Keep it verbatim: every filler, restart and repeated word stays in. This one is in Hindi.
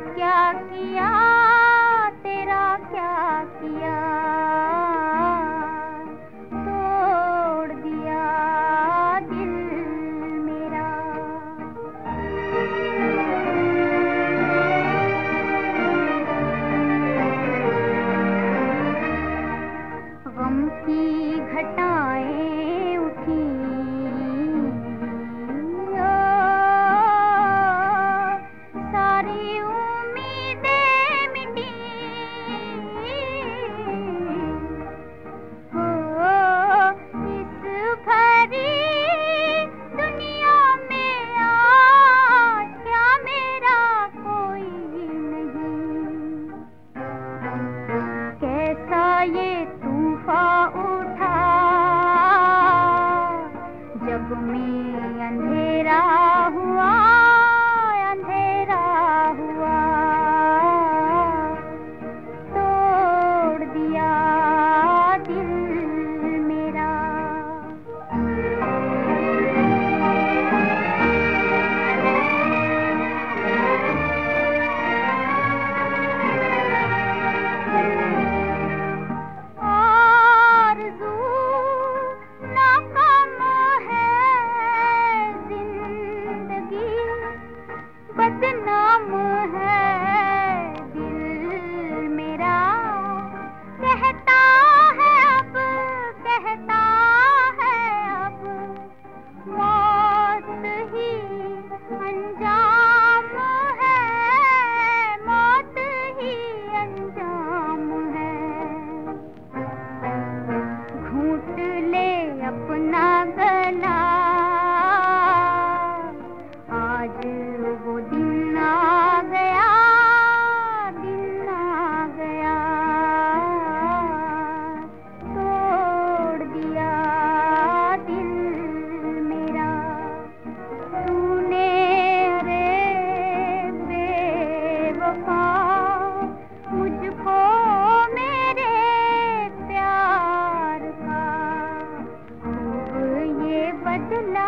क्या किया तेरा क्या किया, तोड़ दिया दिल मेरा। गम की घटाएं उठी, सारी उम्मीदें मिटी, हो इस भरी दुनिया में आज क्या मेरा कोई नहीं। कैसा ये तूफान उठा जग में अंधेरा हुआ, अंधेरा हुआ, तोड़ दिया दिल मेरा। आरज़ू नाकाम है जिंदगी, बदनाम है दिल मेरा। कहता है अब, कहता है अब, मौत ही अंजाम है, मौत ही अंजाम है। घूंट ले अपना गला, आज वो दिन आ गया, दिन आ गया, तोड़ दिया दिल मेरा। तूने रे बेवफा मुझको मेरे प्यार का खूब ये बदला